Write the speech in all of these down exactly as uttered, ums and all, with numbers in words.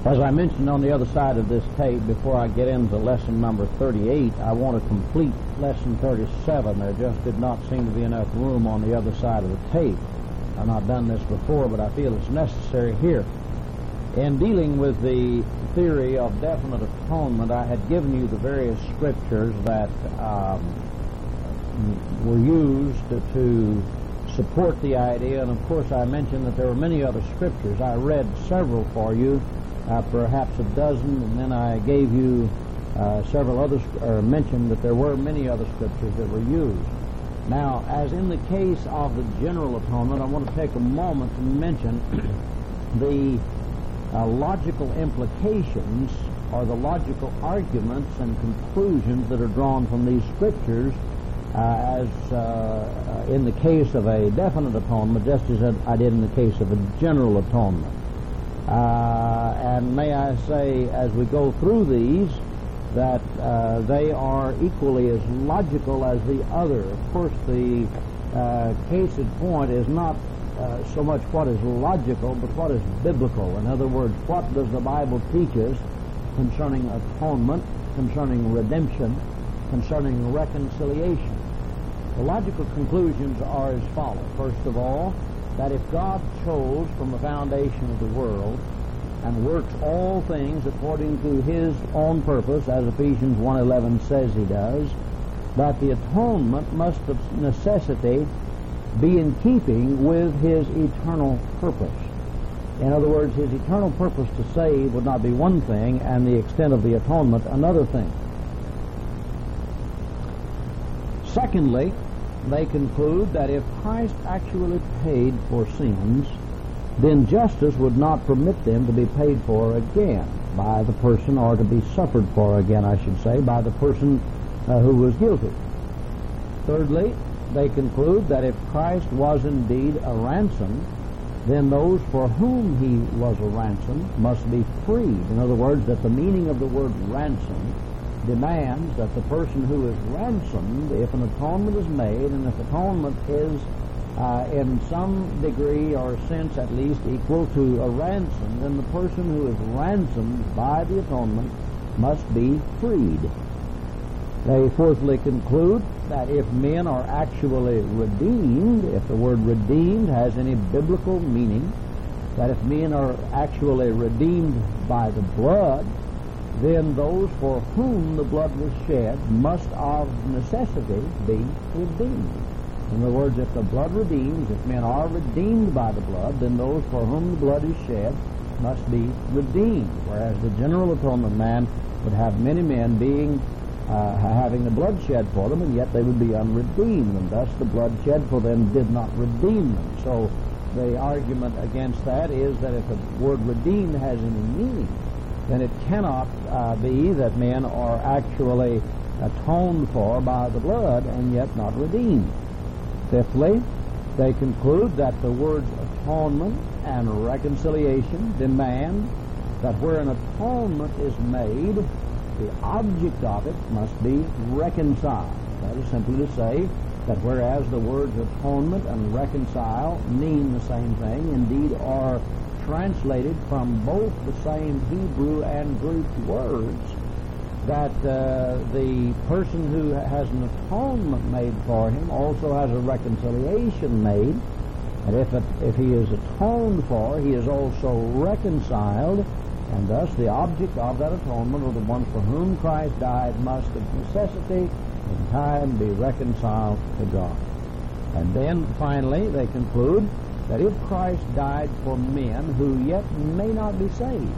As I mentioned on the other side of this tape, before I get into lesson number thirty-eight, I want to complete lesson thirty-seven. There just did not seem to be enough room on the other side of the tape. I've not done this before, but I feel it's necessary here. In dealing with the theory of definite atonement, I had given you the various scriptures that um, were used to, to support the idea, and of course I mentioned that there were many other scriptures. I read several for you, uh, perhaps a dozen, and then I gave you uh, several others, or mentioned that there were many other scriptures that were used. Now, as in the case of the general atonement, I want to take a moment to mention the uh, logical implications or the logical arguments and conclusions that are drawn from these scriptures uh, as uh, in the case of a definite atonement, just as I did in the case of a general atonement. Uh, and may I say, as we go through these, that uh, they are equally as logical as the other. Of course, the uh, case in point is not uh, so much what is logical, but what is biblical. In other words, what does the Bible teach us concerning atonement, concerning redemption, concerning reconciliation? The logical conclusions are as follows. First of all, that if God chose from the foundation of the world and works all things according to His own purpose, as Ephesians one eleven says He does, that the atonement must of necessity be in keeping with His eternal purpose. In other words, His eternal purpose to save would not be one thing, and the extent of the atonement another thing. Secondly, they conclude that if Christ actually paid for sins, then justice would not permit them to be paid for again by the person, or to be suffered for again, I should say, by the person uh, who was guilty. Thirdly, they conclude that if Christ was indeed a ransom, then those for whom He was a ransom must be freed. In other words, that the meaning of the word ransom demands that the person who is ransomed, if an atonement is made, and if atonement is uh, in some degree or sense at least equal to a ransom, then the person who is ransomed by the atonement must be freed. They fourthly conclude that if men are actually redeemed, if the word redeemed has any biblical meaning, that if men are actually redeemed by the blood, then those for whom the blood was shed must of necessity be redeemed. In other words, if the blood redeems, if men are redeemed by the blood, then those for whom the blood is shed must be redeemed. Whereas the general atonement man would have many men being uh, having the blood shed for them, and yet they would be unredeemed, and thus the blood shed for them did not redeem them. So the argument against that is that if the word redeemed has any meaning, then it cannot uh, be that men are actually atoned for by the blood and yet not redeemed. Fifthly, they conclude that the words atonement and reconciliation demand that where an atonement is made, the object of it must be reconciled. That is simply to say that whereas the words atonement and reconcile mean the same thing, indeed are translated from both the same Hebrew and Greek words, that uh, the person who has an atonement made for him also has a reconciliation made, and if, it, if he is atoned for, he is also reconciled, and thus the object of that atonement, or the one for whom Christ died, must of necessity in time be reconciled to God. And then finally they conclude that if Christ died for men who yet may not be saved,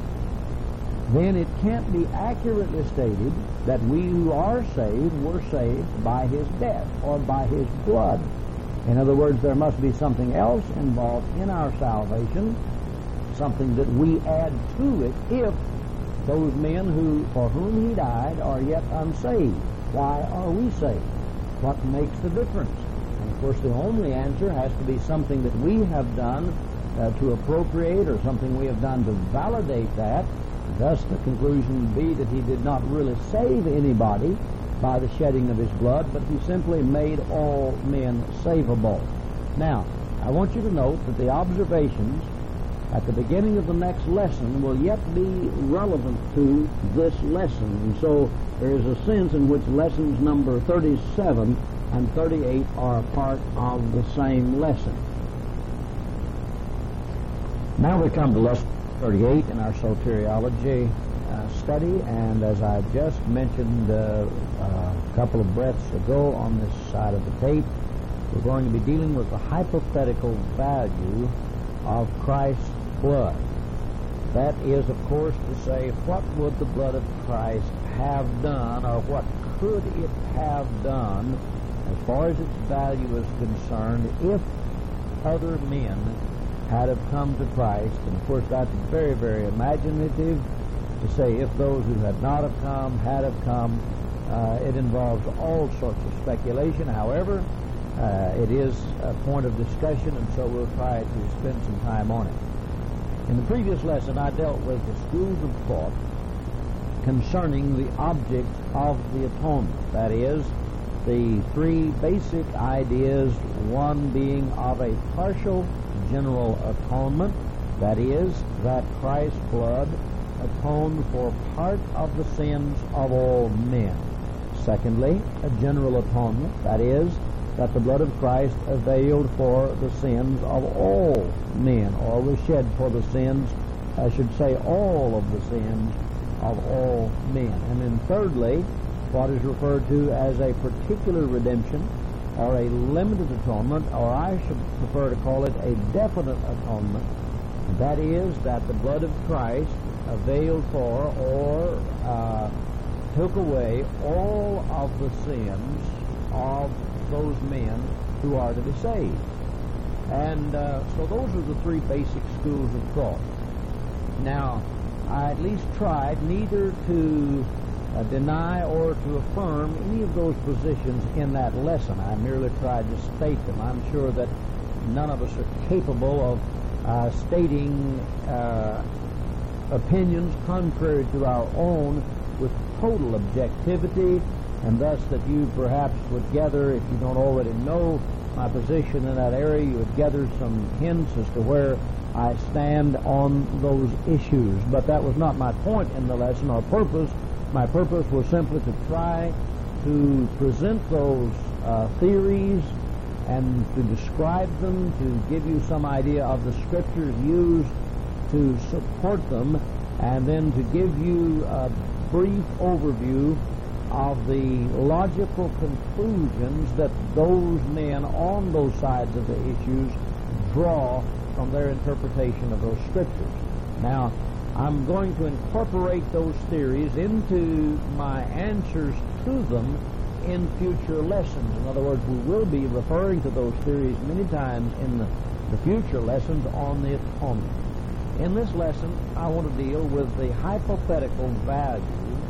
then it can't be accurately stated that we who are saved were saved by His death or by His blood. In other words, there must be something else involved in our salvation, something that we add to it if those men who for whom He died are yet unsaved. Why are we saved? What makes the difference? And of course, the only answer has to be something that we have done uh, to appropriate, or something we have done to validate that. Thus, the conclusion would be that He did not really save anybody by the shedding of His blood, but He simply made all men savable. Now, I want you to note that the observations at the beginning of the next lesson will yet be relevant to this lesson. And so there is a sense in which lessons number thirty-seven and thirty-eight are a part of the same lesson. Now we come to lesson thirty-eight in our soteriology uh, study, and as I just mentioned uh, a couple of breaths ago on this side of the tape, we're going to be dealing with the hypothetical value of Christ's blood. That is, of course, to say, what would the blood of Christ have done, or what could it have done, as far as its value is concerned, if other men had have come to Christ. And of course, that's very, very imaginative to say if those who had not have come had have come. Uh, it involves all sorts of speculation. However, uh, it is a point of discussion, and so we'll try to spend some time on it. In the previous lesson, I dealt with the schools of thought concerning the object of the atonement. That is, the three basic ideas, one being of a partial general atonement, that is, that Christ's blood atoned for part of the sins of all men. Secondly, a general atonement, that is, that the blood of Christ availed for the sins of all men, or was shed for the sins, I should say all of the sins of all men. And then thirdly, what is referred to as a particular redemption, or a limited atonement, or I should prefer to call it a definite atonement. That is, that the blood of Christ availed for or uh, took away all of the sins of those men who are to be saved. And uh, so those are the three basic schools of thought. Now, I at least tried neither to uh, deny or to affirm any of those positions in that lesson. I merely tried to state them. I'm sure that none of us are capable of uh, stating uh, opinions contrary to our own with total objectivity, and thus that you perhaps would gather, if you don't already know my position in that area, you would gather some hints as to where I stand on those issues. But that was not my point in the lesson or purpose. My purpose was simply to try to present those uh, theories and to describe them, to give you some idea of the scriptures used to support them, and then to give you a brief overview of the logical conclusions that those men on those sides of the issues draw from their interpretation of those scriptures. Now, I'm going to incorporate those theories into my answers to them in future lessons. In other words, we will be referring to those theories many times in the, the future lessons on the atonement. In this lesson, I want to deal with the hypothetical value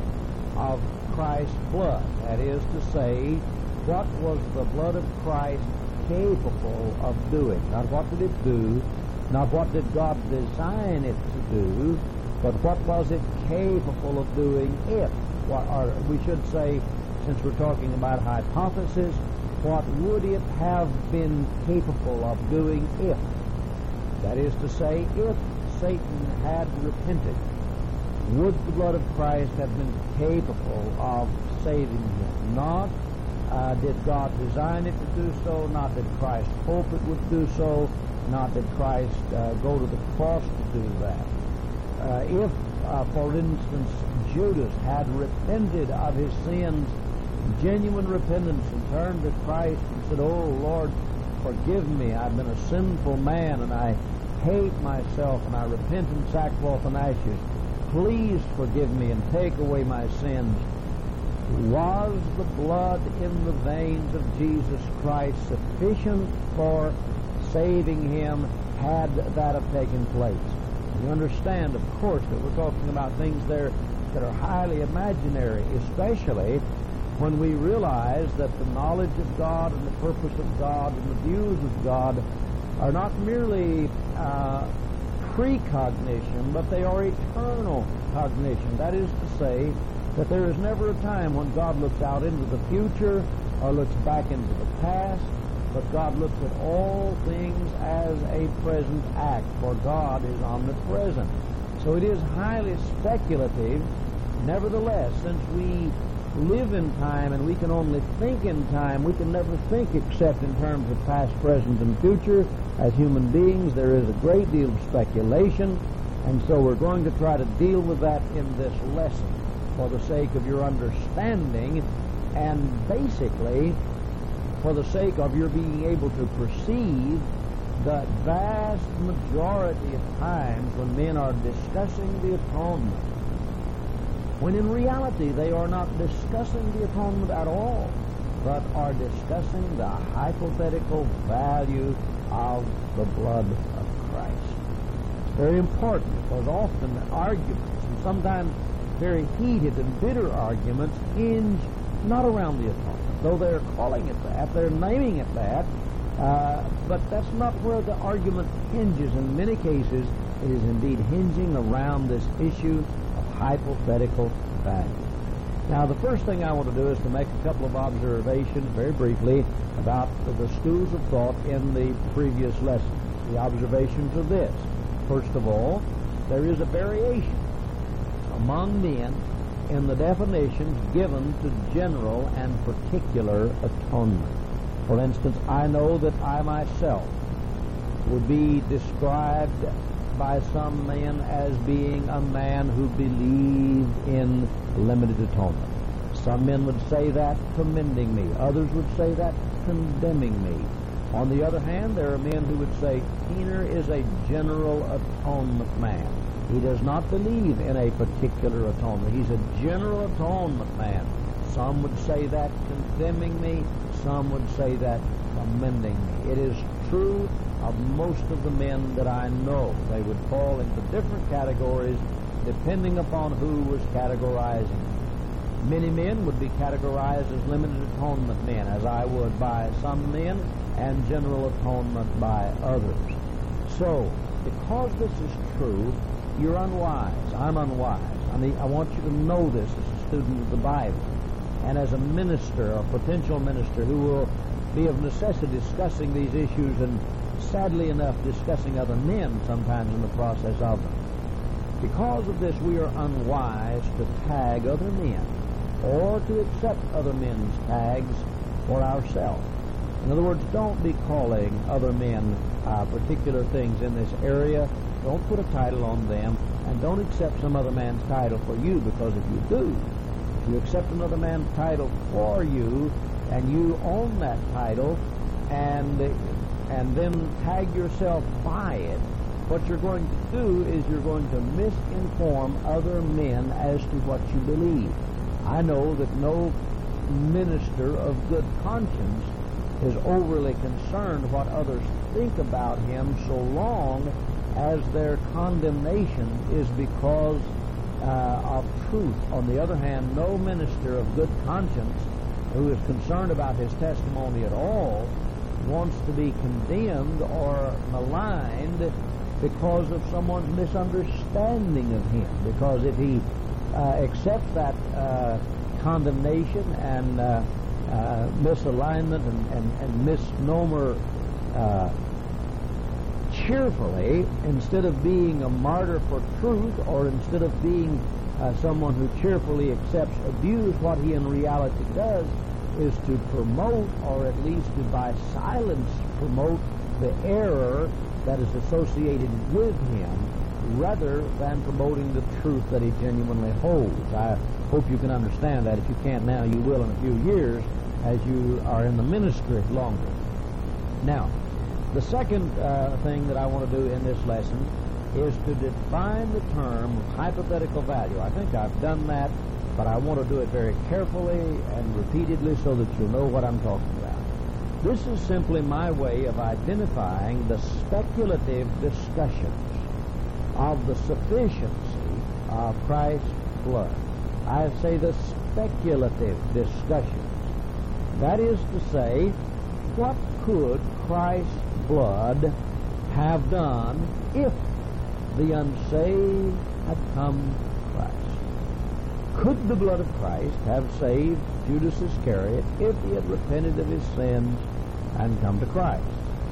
of Christ's blood. That is to say, what was the blood of Christ capable of doing? Not what did it do, not what did God design it to do, but what was it capable of doing if, or we should say, since we're talking about hypothesis, what would it have been capable of doing if? That is to say, if Satan had repented, would the blood of Christ have been capable of saving him? Not uh, did God design it to do so, not did Christ hope it would do so, not did Christ uh, go to the cross to do that. Uh, if, uh, for instance, Judas had repented of his sins, genuine repentance, and turned to Christ and said, "Oh, Lord, forgive me. I've been a sinful man, and I hate myself, and I repent in sackcloth and ashes. Please forgive me and take away my sins." Was the blood in the veins of Jesus Christ sufficient for saving him had that have taken place? You understand, of course, that we're talking about things there that are highly imaginary, especially when we realize that the knowledge of God and the purpose of God and the views of God are not merely uh, precognition, but they are eternal cognition. That is to say, that there is never a time when God looks out into the future or looks back into the past, but God looks at all things as as a present act, for God is omnipresent. So it is highly speculative. Nevertheless, since we live in time and we can only think in time, we can never think except in terms of past, present, and future. As human beings, there is a great deal of speculation, and so we're going to try to deal with that in this lesson for the sake of your understanding, and basically for the sake of your being able to perceive the vast majority of times when men are discussing the atonement, when in reality they are not discussing the atonement at all, but are discussing the hypothetical value of the blood of Christ. It's very important, because often arguments, and sometimes very heated and bitter arguments, hinge not around the atonement, though they're calling it that, they're naming it that, uh, but that's not where the argument hinges. In many cases, it is indeed hinging around this issue of hypothetical value. Now, the first thing I want to do is to make a couple of observations very briefly about the schools of thought in the previous lesson. The observations are this. First of all, there is a variation among men in the definitions given to general and particular atonement. For instance, I know that I myself would be described by some men as being a man who believed in limited atonement. Some men would say that commending me. Others would say that condemning me. On the other hand, there are men who would say Keener is a general atonement man. He does not believe in a particular atonement. He's a general atonement man. Some would say that condemning me. Some would say that commending me. It is true of most of the men that I know. They would fall into different categories depending upon who was categorizing. Many men would be categorized as limited atonement men, as I would by some men, and general atonement by others. So, because this is true, you're unwise. I'm unwise. I mean, I want you to know this as a student of the Bible, and as a minister, a potential minister, who will be of necessity discussing these issues, and sadly enough, discussing other men sometimes in the process of them. Because of this, we are unwise to tag other men, or to accept other men's tags for ourselves. In other words, don't be calling other men uh, particular things in this area. Don't put a title on them, and don't accept some other man's title for you, because if you do, if you accept another man's title for you, and you own that title, and and then tag yourself by it, what you're going to do is you're going to misinform other men as to what you believe. I know that no minister of good conscience is overly concerned what others think about him, so long as their condemnation is because uh, of truth. On the other hand, no minister of good conscience who is concerned about his testimony at all wants to be condemned or maligned because of someone's misunderstanding of him. Because if he uh, accepts that uh, condemnation and uh, uh, misalignment and, and, and misnomer uh, cheerfully, instead of being a martyr for truth, or instead of being uh, someone who cheerfully accepts abuse, what he in reality does is to promote, or at least to by silence promote, the error that is associated with him, rather than promoting the truth that he genuinely holds. I hope you can understand that. If you can't now, you will in a few years as you are in the ministry longer. Now, the second uh, thing that I want to do in this lesson is to define the term hypothetical value. I think I've done that, but I want to do it very carefully and repeatedly so that you'll know what I'm talking about. This is simply my way of identifying the speculative discussions of the sufficiency of Christ's blood. I say the speculative discussions. That is to say, what could Christ's blood have done if the unsaved had come to Christ? Could the blood of Christ have saved Judas Iscariot if he had repented of his sins and come to Christ?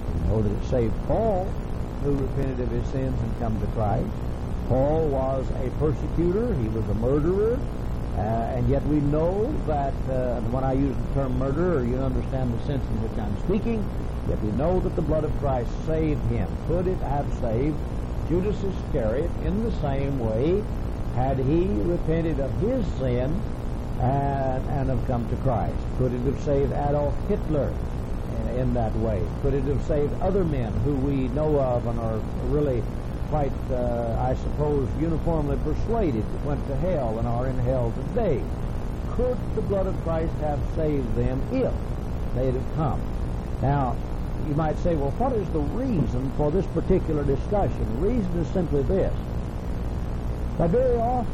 You know that it saved Paul, who repented of his sins and come to Christ. Paul was a persecutor. He was a murderer. Uh, and yet we know that, uh, when I use the term murderer, you understand the sense in which I'm speaking, yet we know that the blood of Christ saved him. Could it have saved Judas Iscariot in the same way had he repented of his sin and, and have come to Christ? Could it have saved Adolf Hitler in, in that way? Could it have saved other men who we know of and are really quite, uh, I suppose, uniformly persuaded went to hell and are in hell today? Could the blood of Christ have saved them if they'd have come? Now, you might say, well, what is the reason for this particular discussion? The reason is simply this. That very often,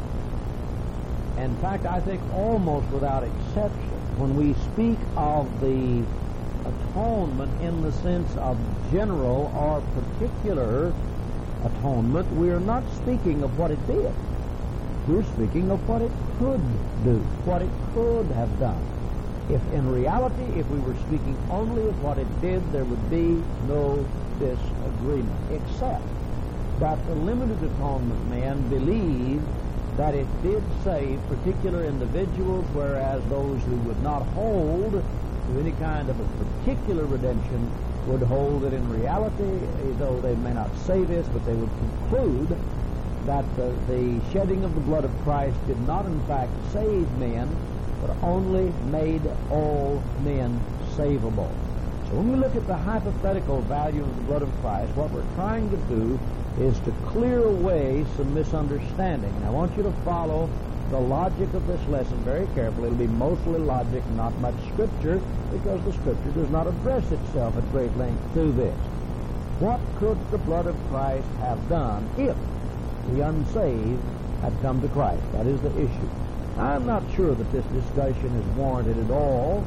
in fact, I think almost without exception, when we speak of the atonement in the sense of general or particular atonement, we are not speaking of what it did. We're speaking of what it could do, what it could have done. If in reality, if we were speaking only of what it did, there would be no disagreement, except that the limited atonement men believe that it did save particular individuals, whereas those who would not hold to any kind of a particular redemption would hold that in reality, though they may not say this, but they would conclude that the, the shedding of the blood of Christ did not in fact save men, but only made all men savable. So when we look at the hypothetical value of the blood of Christ, what we're trying to do is to clear away some misunderstanding. And I want you to follow the logic of this lesson very carefully. It'll be mostly logic, not much Scripture, because the Scripture does not address itself at great length to this. What could the blood of Christ have done if the unsaved had come to Christ? That is the issue. I'm not sure that this discussion is warranted at all.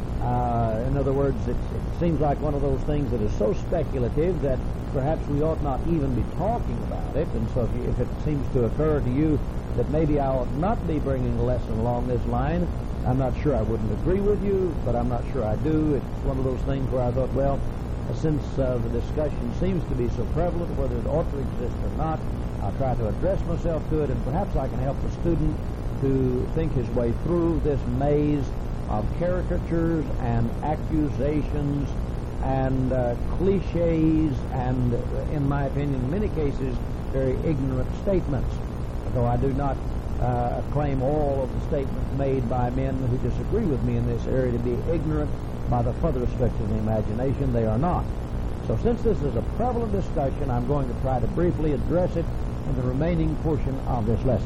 Uh, in other words, it's, it seems like one of those things that is so speculative that perhaps we ought not even be talking about it. And so if, you, if it seems to occur to you that maybe I ought not be bringing a lesson along this line, I'm not sure I wouldn't agree with you, but I'm not sure I do. It's one of those things where I thought, well, since uh, the discussion seems to be so prevalent, whether it ought to exist or not, I'll try to address myself to it, and perhaps I can help the student to think his way through this maze of caricatures and accusations and uh, cliches and, in my opinion, in many cases, very ignorant statements. Though I do not uh, claim all of the statements made by men who disagree with me in this area to be ignorant by the furthest stretch of the imagination, they are not. So since this is a prevalent discussion, I'm going to try to briefly address it in the remaining portion of this lesson.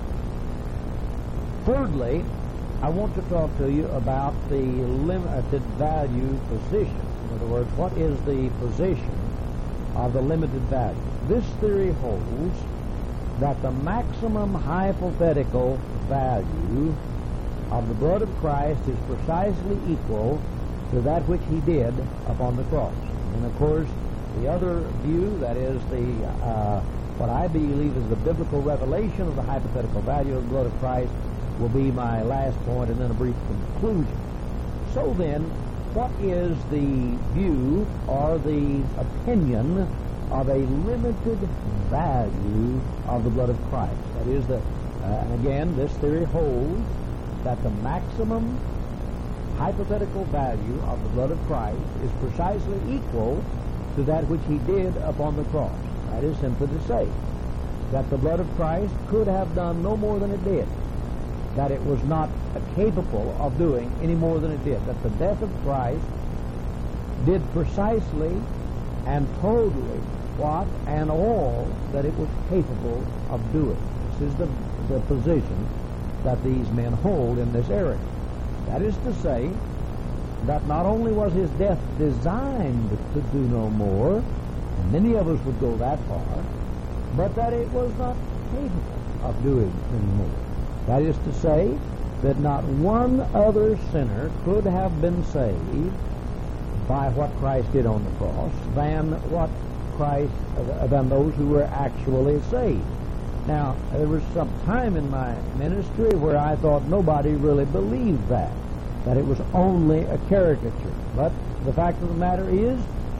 Thirdly, I want to talk to you about the limited value position. In other words, what is the position of the limited value? This theory holds that the maximum hypothetical value of the blood of Christ is precisely equal to that which he did upon the cross. And of course, the other view, that is the uh, what I believe is the biblical revelation of the hypothetical value of the blood of Christ, will be my last point, and then a brief conclusion. So then, what is the view or the opinion of a limited value of the blood of Christ? That is, the, uh, and again, this theory holds that the maximum hypothetical value of the blood of Christ is precisely equal to that which he did upon the cross. That is simply to say that the blood of Christ could have done no more than it did, that it was not capable of doing any more than it did, that the death of Christ did precisely and totally what and all that it was capable of doing. This is the, the position that these men hold in this area. That is to say that not only was his death designed to do no more, and many of us would go that far, but that it was not capable of doing any more. That is to say that not one other sinner could have been saved by what Christ did on the cross than what Christ, uh, than those who were actually saved. Now, there was some time in my ministry where I thought nobody really believed that, that it was only a caricature. But the fact of the matter is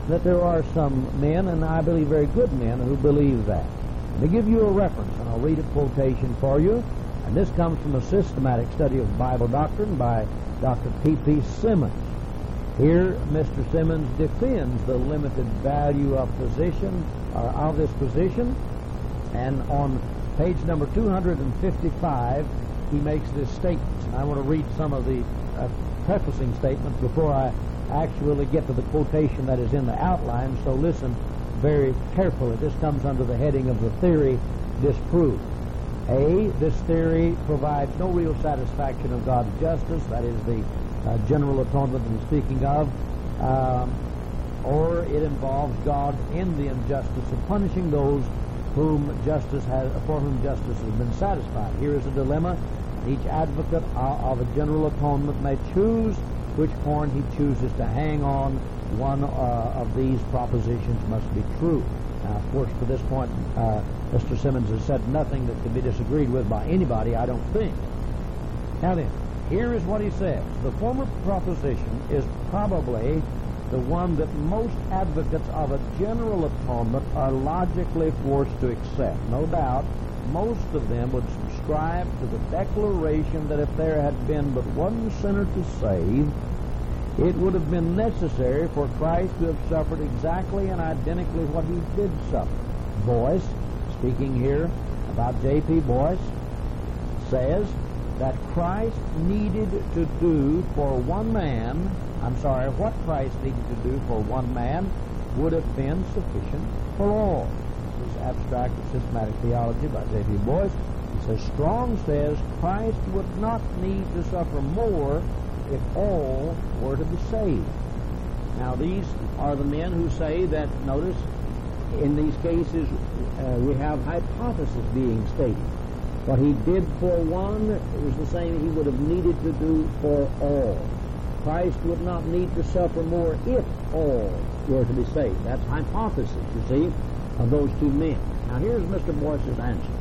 that there are some men, and I believe very good men, who believe that. Let me give you a reference, and I'll read a quotation for you. And this comes from a systematic study of Bible doctrine by Doctor P P Simmons. Here, Mister Simmons defends the limited value of position, uh, of this position, and on page number two hundred fifty-five, he makes this statement. And I want to read some of the uh, prefacing statements before I actually get to the quotation that is in the outline, so listen very carefully. This comes under the heading of the theory disproved. A, this theory provides no real satisfaction of God's justice, that is the uh, general atonement I'm speaking of, um, or it involves God in the injustice of punishing those whom justice has, for whom justice has been satisfied. Here is a dilemma. Each advocate of a general atonement may choose which horn he chooses to hang on. One uh, of these propositions must be true. Now, of course, to this point, uh, Mister Simmons has said nothing that can be disagreed with by anybody, I don't think. Now then, here is what he says. The former proposition is probably the one that most advocates of a general atonement are logically forced to accept. No doubt, most of them would subscribe to the declaration that if there had been but one sinner to save, it would have been necessary for Christ to have suffered exactly and identically what he did suffer. Boyce, speaking here about J P Boyce, says that Christ needed to do for one man, I'm sorry, what Christ needed to do for one man would have been sufficient for all. This is Abstract and Systematic Theology by J P Boyce. He says, Strong says Christ would not need to suffer more if all were to be saved. Now, these are the men who say that, notice, in these cases, uh, we have hypothesis being stated. What he did for one is the same he would have needed to do for all. Christ would not need to suffer more if all were to be saved. That's hypothesis, you see, of those two men. Now, here's Mister Boyce's answer.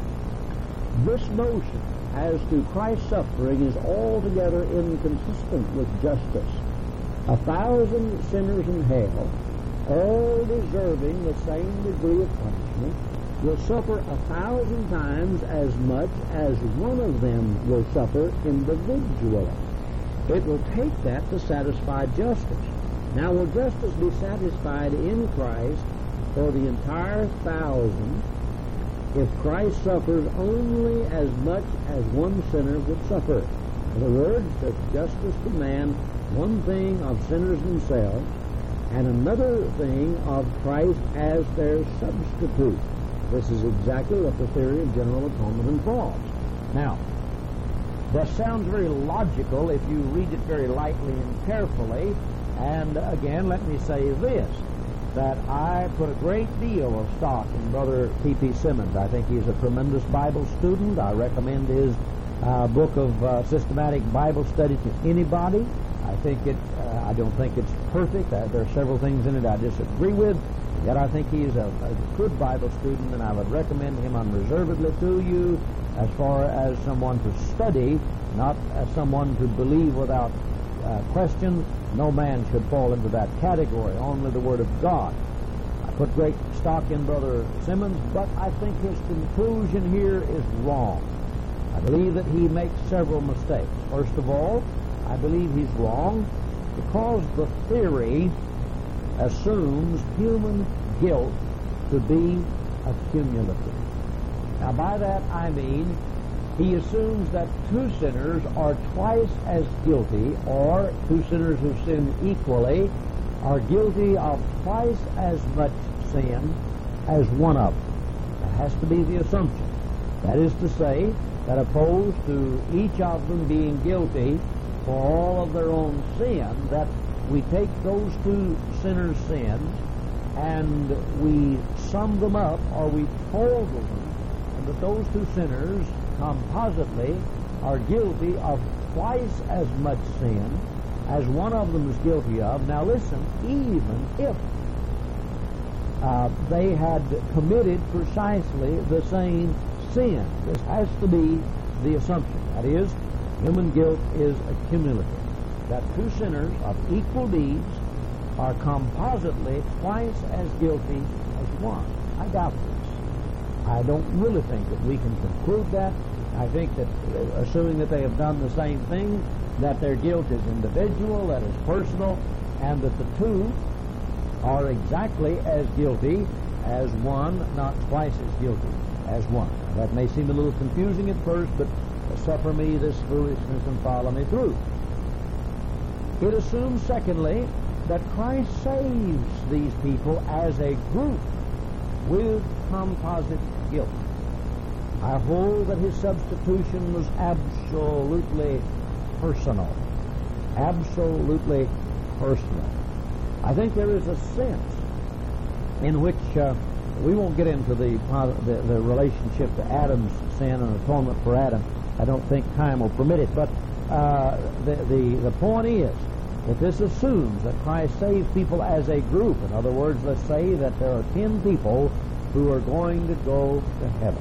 This notion as to Christ's suffering is altogether inconsistent with justice. A thousand sinners in hell, all deserving the same degree of punishment, will suffer a thousand times as much as one of them will suffer individually. It will take that to satisfy justice. Now, will justice be satisfied in Christ for the entire thousand if Christ suffers only as much as one sinner would suffer? In other words, does justice demand one thing of sinners themselves and another thing of Christ as their substitute? This is exactly what the theory of general atonement involves. Now, that sounds very logical if you read it very lightly and carefully. And again, let me say this, that I put a great deal of stock in Brother P P Simmons. I think he's a tremendous Bible student. I recommend his uh, book of uh, systematic Bible study to anybody. I think it. Uh, I don't think it's perfect. Uh, there are several things in it I disagree with. Yet I think he's a, a good Bible student, and I would recommend him unreservedly to you as far as someone to study, not as someone to believe without uh, question. No man should fall into that category, only the Word of God. I put great stock in Brother Simmons, but I think his conclusion here is wrong. I believe that he makes several mistakes. First of all, I believe he's wrong because the theory assumes human guilt to be accumulative. Now, by that I mean he assumes that two sinners are twice as guilty, or two sinners who sin equally are guilty of twice as much sin as one of them. That has to be the assumption. That is to say, that opposed to each of them being guilty for all of their own sin, that we take those two sinners' sins and we sum them up, or we total them, and that those two sinners compositely are guilty of twice as much sin as one of them is guilty of. Now listen, even if uh, they had committed precisely the same sin, this has to be the assumption. That is, human guilt is accumulative. That two sinners of equal deeds are compositely twice as guilty as one. I doubt this. I don't really think that we can conclude that. I think that, uh, assuming that they have done the same thing, that their guilt is individual, that is personal, and that the two are exactly as guilty as one, not twice as guilty as one. That may seem a little confusing at first, but suffer me this foolishness and follow me through. It assumes, secondly, that Christ saves these people as a group with composite guilt. I hold that his substitution was absolutely personal. Absolutely personal. I think there is a sense in which uh, we won't get into the, the the relationship to Adam's sin and atonement for Adam. I don't think time will permit it. But uh, the, the the point is that this assumes that Christ saves people as a group. In other words, let's say that there are ten people who are going to go to heaven.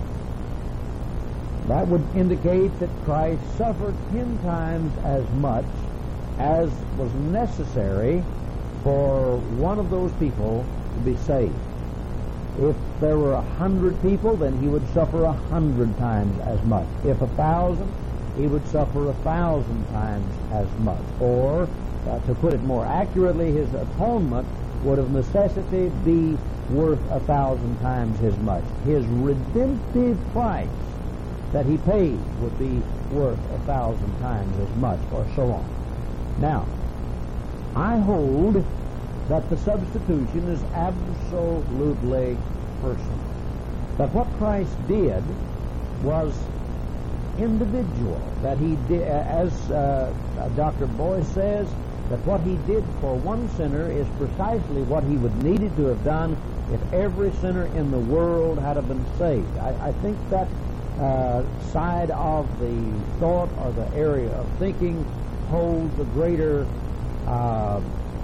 That would indicate that Christ suffered ten times as much as was necessary for one of those people to be saved. If there were a hundred people, then he would suffer a hundred times as much. If a thousand, he would suffer a thousand times as much. Or, uh, to put it more accurately, his atonement would of necessity be worth a thousand times as much. His redemptive price that he paid would be worth a thousand times as much, or so on. Now, I hold that the substitution is absolutely personal. That what Christ did was individual. That he did, as uh, Doctor Boyce says, that what he did for one sinner is precisely what he would needed to have done if every sinner in the world had have been saved. I, I think that uh, side of the thought or the area of thinking holds a greater uh,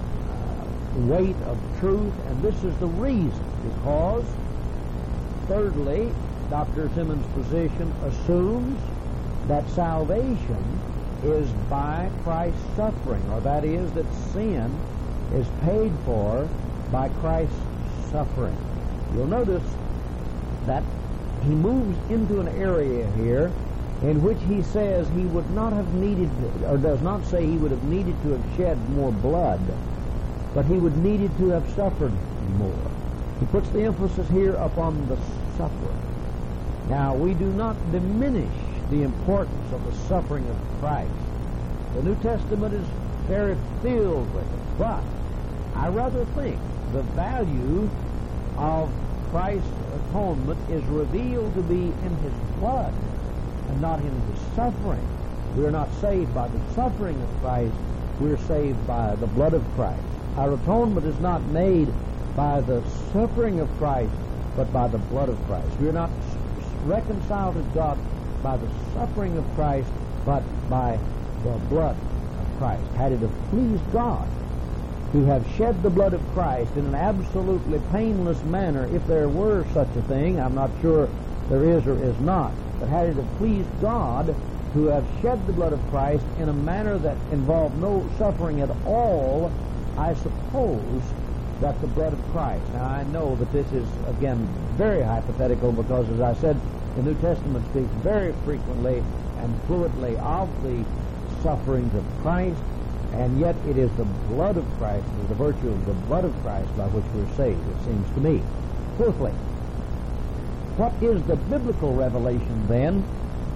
weight of truth, and this is the reason, because thirdly, Doctor Simmons' position assumes that salvation is by Christ's suffering, or that is, that sin is paid for by Christ's suffering. You'll notice that he moves into an area here in which he says he would not have needed, or does not say he would have needed to have shed more blood, but he would needed to have suffered more. He puts the emphasis here upon the suffering. Now, we do not diminish the importance of the suffering of Christ. The New Testament is very filled with it, but I rather think the value of Christ's atonement is revealed to be in his blood and not in his suffering. We are not saved by the suffering of Christ, we are saved by the blood of Christ. Our atonement is not made by the suffering of Christ, but by the blood of Christ. We are not reconciled to God by the suffering of Christ, but by the blood of Christ. Had it have pleased God to have shed the blood of Christ in an absolutely painless manner, if there were such a thing, I'm not sure there is or is not, but had it have pleased God to have shed the blood of Christ in a manner that involved no suffering at all, I suppose that the blood of Christ. Now, I know that this is, again, very hypothetical because, as I said, the New Testament speaks very frequently and fluently of the sufferings of Christ, and yet it is the blood of Christ, it is the virtue of the blood of Christ by which we're saved, it seems to me. Fourthly, what is the biblical revelation, then,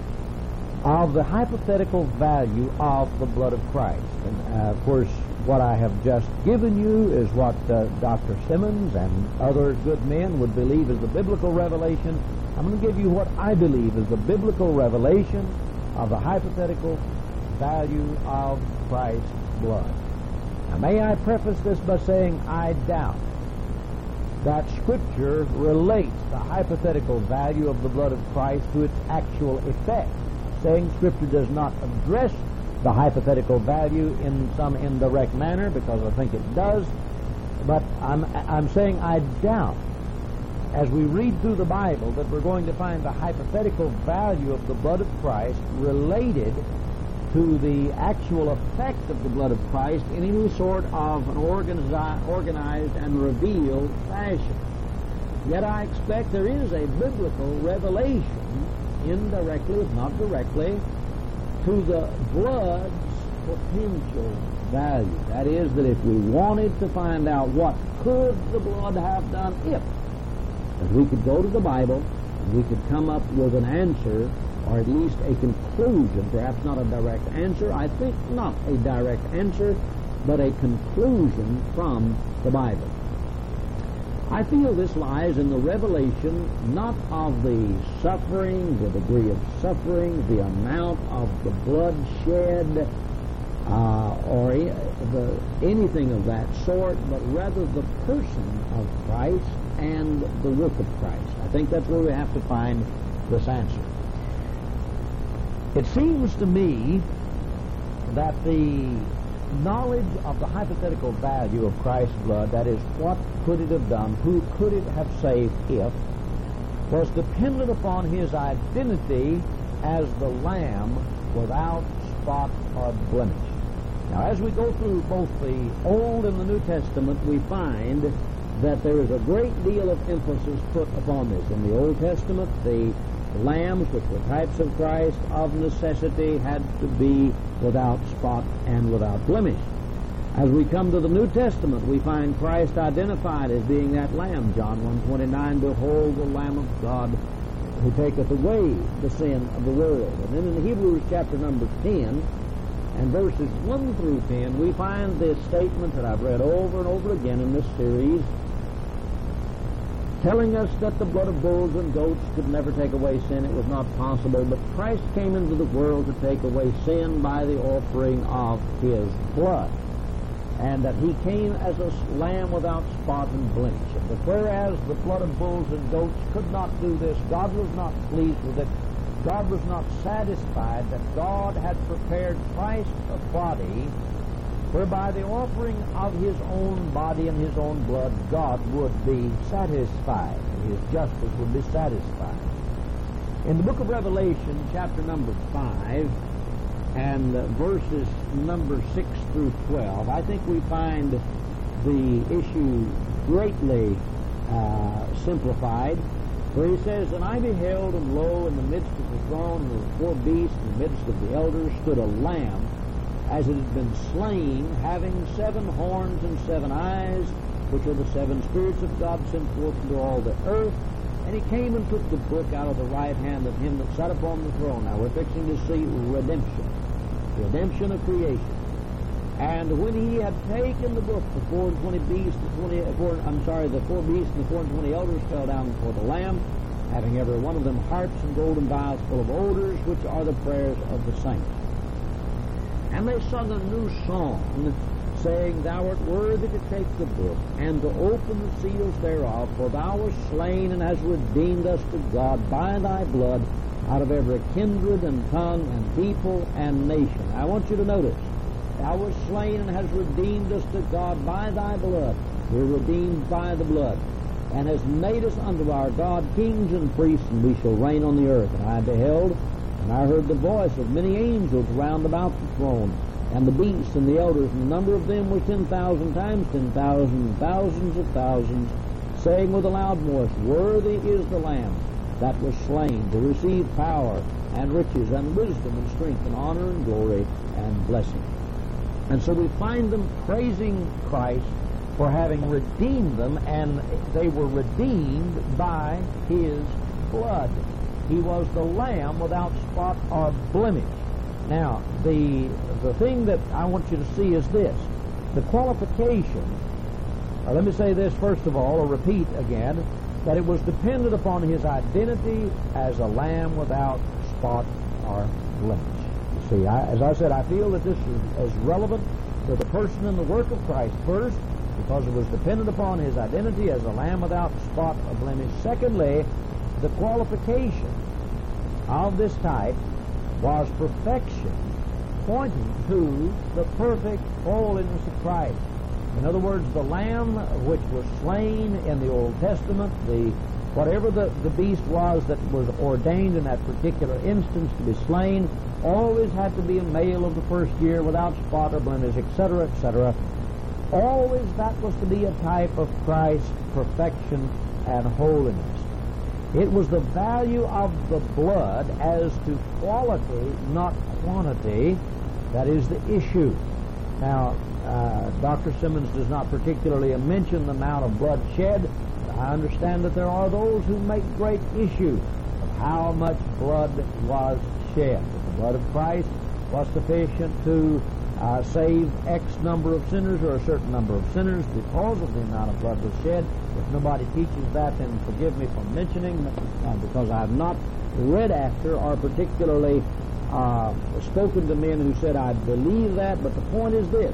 of the hypothetical value of the blood of Christ? And, uh, of course, what I have just given you is what uh, Doctor Simmons and other good men would believe is the biblical revelation. I'm going to give you what I believe is the biblical revelation of the hypothetical value of Christ's blood. Now, may I preface this by saying I doubt that Scripture relates the hypothetical value of the blood of Christ to its actual effect. Saying Scripture does not address the hypothetical value in some indirect manner, because I think it does, but I'm, I'm saying I doubt, as we read through the Bible, that we're going to find the hypothetical value of the blood of Christ related to the actual effect of the blood of Christ in any sort of an organizi- organized and revealed fashion. Yet I expect there is a biblical revelation, indirectly, if not directly, to the blood's potential value. That is, that if we wanted to find out what could the blood have done if, that we could go to the Bible, and we could come up with an answer, or at least a conclusion, perhaps not a direct answer, I think not a direct answer, but a conclusion from the Bible. I feel this lies in the revelation not of the suffering, the degree of suffering, the amount of the blood shed, uh, or the, anything of that sort, but rather the person of Christ and the work of Christ. I think that's where we have to find this answer. It seems to me that the knowledge of the hypothetical value of Christ's blood, that is, what could it have done, who could it have saved if, was dependent upon his identity as the Lamb without spot or blemish. Now, as we go through both the Old and the New Testament, we find that there is a great deal of emphasis put upon this. In the Old Testament, the lambs, which were types of Christ, of necessity had to be without spot and without blemish. As we come to the New Testament, we find Christ identified as being that Lamb. John one twenty-nine, behold the Lamb of God who taketh away the sin of the world. And then in Hebrews chapter number ten, and verses one through ten, we find this statement that I've read over and over again in this series, telling us that the blood of bulls and goats could never take away sin. It was not possible, but Christ came into the world to take away sin by the offering of his blood, and that he came as a lamb without spot and blemish. But whereas the blood of bulls and goats could not do this, God was not pleased with it. God was not satisfied that God had prepared Christ a body whereby the offering of his own body and his own blood, God would be satisfied, and his justice would be satisfied. In the book of Revelation, chapter number five, and verses number six through twelve, I think we find the issue greatly uh, simplified, where he says, And I beheld, and lo, in the midst of the throne, and the four beasts, in the midst of the elders, stood a lamb, as it had been slain, having seven horns and seven eyes, which are the seven spirits of God sent forth into all the earth. And he came and took the book out of the right hand of him that sat upon the throne. Now we're fixing to see redemption, redemption of creation. And when he had taken the book, the four and twenty beasts, the twenty, four, I'm sorry, the four beasts and the four and twenty elders fell down before the Lamb, having every one of them harps and golden vials full of odors, which are the prayers of the saints. And they sung a new song, saying, Thou art worthy to take the book, and to open the seals thereof, for thou wast slain, and hast redeemed us to God by thy blood, out of every kindred and tongue and people and nation. I want you to notice, thou wast slain, and hast redeemed us to God by thy blood. We're redeemed by the blood, and hast made us unto our God kings and priests, and we shall reign on the earth. And I beheld, and I heard the voice of many angels round about the throne, and the beasts and the elders, and the number of them was ten thousand times ten thousand, thousands of thousands, saying with a loud voice, Worthy is the Lamb that was slain to receive power and riches and wisdom and strength and honor and glory and blessing. And so we find them praising Christ for having redeemed them, and they were redeemed by his blood. He was the Lamb without spot or blemish. Now, the the thing that I want you to see is this. The qualification, or let me say this first of all, or repeat again, that it was dependent upon his identity as a lamb without spot or blemish. You see, I, as I said, I feel that this is as relevant to the person and the work of Christ first, because it was dependent upon his identity as a lamb without spot or blemish. Secondly, the qualification of this type was perfection, pointing to the perfect holiness of Christ. In other words, the lamb which was slain in the Old Testament, the Whatever the, the beast was that was ordained in that particular instance to be slain, always had to be a male of the first year without spot or blemish, et cetera, et cetera. Always that was to be a type of Christ's perfection and holiness. It was the value of the blood as to quality, not quantity, that is the issue. Now, uh, Doctor Simmons does not particularly mention the amount of blood shed. I understand that there are those who make great issue of how much blood was shed. That the blood of Christ was sufficient to uh, save X number of sinners or a certain number of sinners because of the amount of blood was shed. If nobody teaches that, then forgive me for mentioning, uh, because I have not read after or particularly uh, spoken to men who said, I believe that, but the point is this,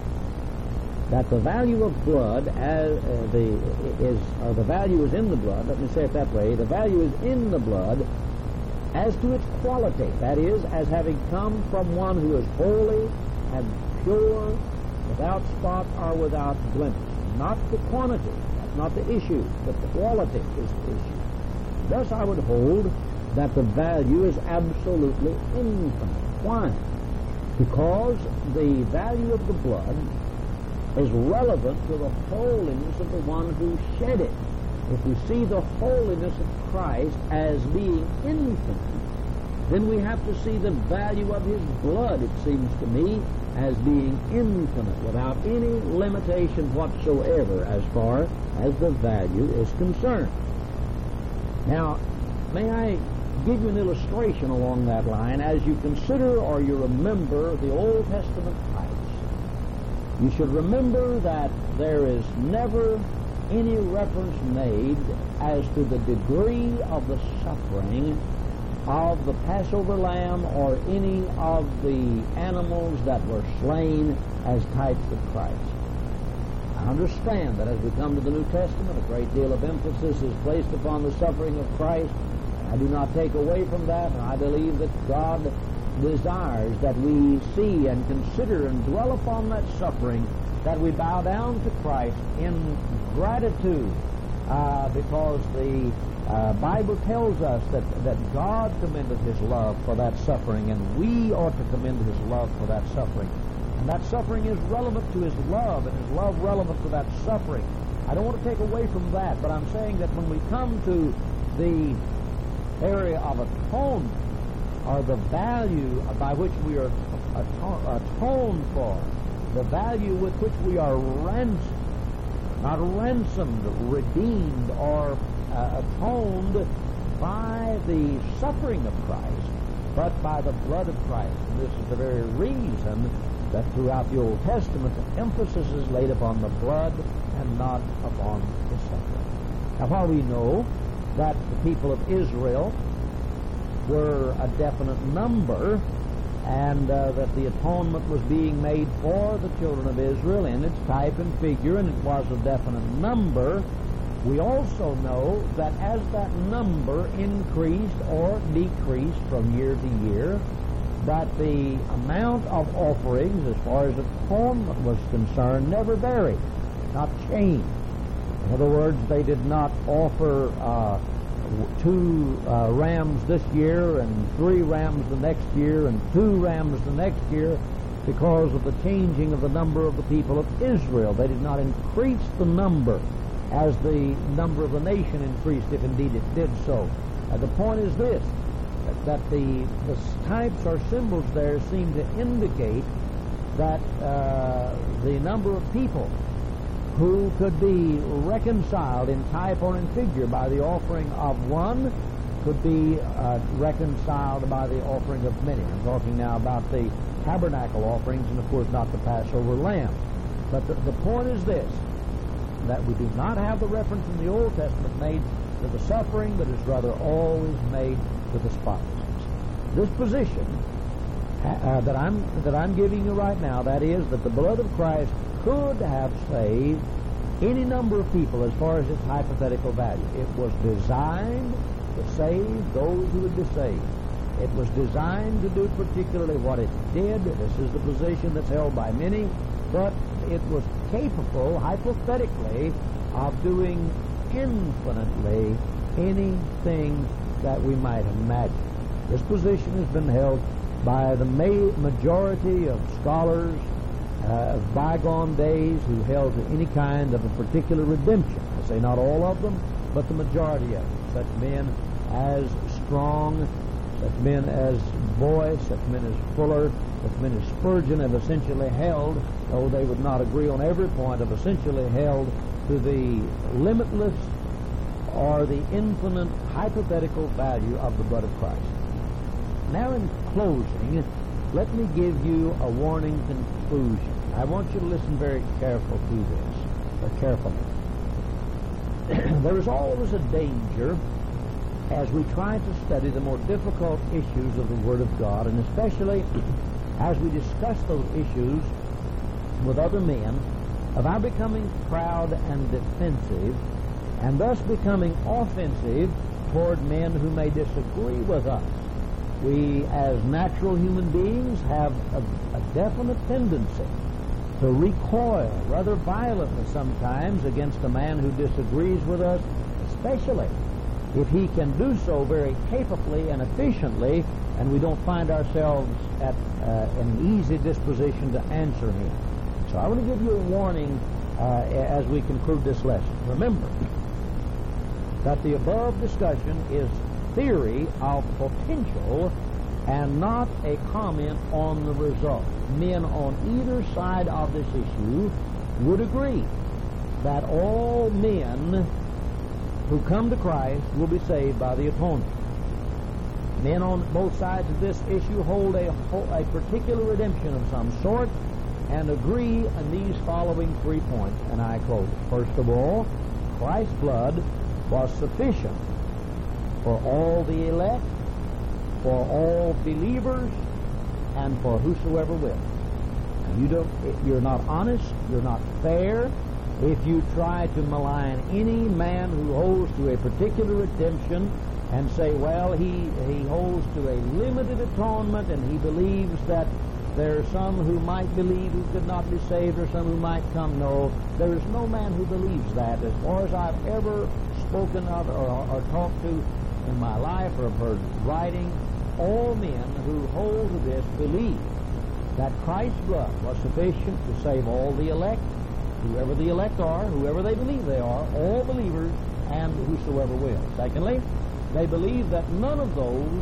that the value of blood as uh, the is or the value is in the blood. Let me say it that way. The value is in the blood as to its quality. That is, as having come from one who is holy and pure, without spot or without blemish. Not the quantity. That's not the issue. But the quality is the issue. Thus, I would hold that the value is absolutely infinite. Why? Because the value of the blood is relevant to the holiness of the one who shed it. If we see the holiness of Christ as being infinite, then we have to see the value of his blood, it seems to me, as being infinite, without any limitation whatsoever as far as the value is concerned. Now, may I give you an illustration along that line as you consider or you remember the Old Testament types. You should remember that there is never any reference made as to the degree of the suffering of the Passover lamb or any of the animals that were slain as types of Christ. I understand that as we come to the New Testament, a great deal of emphasis is placed upon the suffering of Christ. I do not take away from that, and I believe that God desires that we see and consider and dwell upon that suffering, that we bow down to Christ in gratitude, uh, because the uh, Bible tells us that, that God commended his love for that suffering, and we ought to commend his love for that suffering. And that suffering is relevant to his love, and his love relevant to that suffering. I don't want to take away from that, but I'm saying that when we come to the area of atonement, or the value by which we are atoned for, the value with which we are ransomed, not ransomed, redeemed, or uh, atoned by the suffering of Christ, but by the blood of Christ. And this is the very reason that throughout the Old Testament the emphasis is laid upon the blood and not upon the suffering. Now, while we know that the people of Israel were a definite number, and uh, that the atonement was being made for the children of Israel in its type and figure, and it was a definite number, we also know that as that number increased or decreased from year to year, that the amount of offerings as far as atonement was concerned never varied, not changed. In other words, they did not offer uh, two uh, rams this year and three rams the next year and two rams the next year because of the changing of the number of the people of Israel. They did not increase the number as the number of the nation increased, if indeed it did so. Uh, the point is this, that, that the, the types or symbols there seem to indicate that uh, the number of people who could be reconciled in type or in figure by the offering of one could be uh, reconciled by the offering of many. I'm talking now about the tabernacle offerings and, of course, not the Passover lamb. But the, the point is this, that we do not have the reference in the Old Testament made to the suffering, but is rather always made to the spotlessness. This position uh, that I'm that I'm giving you right now, that is, that the blood of Christ could have saved any number of people as far as its hypothetical value. It was designed to save those who would be saved. It was designed to do particularly what it did. This is the position that's held by many, but it was capable, hypothetically, of doing infinitely anything that we might imagine. This position has been held by the ma- majority of scholars uh, of bygone days who held to any kind of a particular redemption. I say not all of them, but the majority of them. Such men as Strong, such men as Boyce, such men as Fuller, such men as Spurgeon have essentially held, though they would not agree on every point, have essentially held to the limitless or the infinite hypothetical value of the blood of Christ. Now in closing, let me give you a warning conclusion. I want you to listen very careful to this, or carefully. There is always a danger as we try to study the more difficult issues of the Word of God, and especially as we discuss those issues with other men, of our becoming proud and defensive, and thus becoming offensive toward men who may disagree with us. We, as natural human beings, have a, a definite tendency to recoil rather violently sometimes against a man who disagrees with us, especially if he can do so very capably and efficiently, and we don't find ourselves at uh, an easy disposition to answer him. So I want to give you a warning uh, as we conclude this lesson. Remember that the above discussion is theory of potential and not a comment on the result. Men on either side of this issue would agree that all men who come to Christ will be saved by the atonement. Men on both sides of this issue hold a, a particular redemption of some sort and agree on these following three points, and I close. First of all, Christ's blood was sufficient for all the elect, for all believers, and for whosoever will. And you don't, you're not honest, you're not fair if you try to malign any man who holds to a particular redemption and say, well, he, he holds to a limited atonement and he believes that there are some who might believe who could not be saved or some who might come. No, there is no man who believes that. As far as I've ever spoken of or, or talked to in my life or have heard writing, all men who hold to this believe that Christ's blood was sufficient to save all the elect, whoever the elect are, whoever they believe they are, all believers, and whosoever will. Secondly, they believe that none of those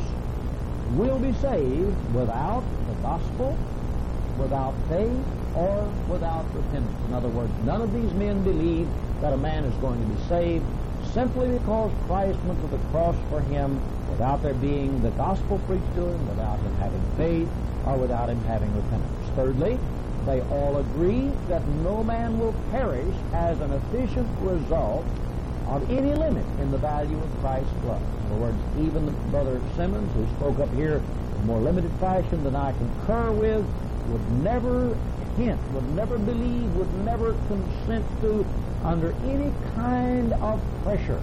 will be saved without the gospel, without faith, or without repentance. In other words, none of these men believe that a man is going to be saved simply because Christ went to the cross for him without there being the gospel preached to him, without him having faith, or without him having repentance. Thirdly, they all agree that no man will perish as an efficient result of any limit in the value of Christ's blood. In other words, even Brother Simmons, who spoke up here in more limited fashion than I concur with, would never hint, would never believe, would never consent to, under any kind of pressure,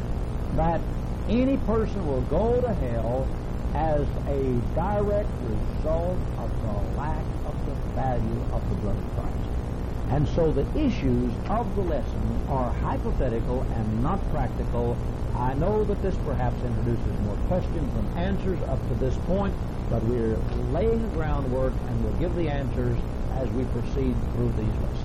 that any person will go to hell as a direct result of the lack of the value of the blood of Christ. And so the issues of the lesson are hypothetical and not practical. I know that this perhaps introduces more questions than answers up to this point, but we're laying the groundwork and we'll give the answers as we proceed through these lessons.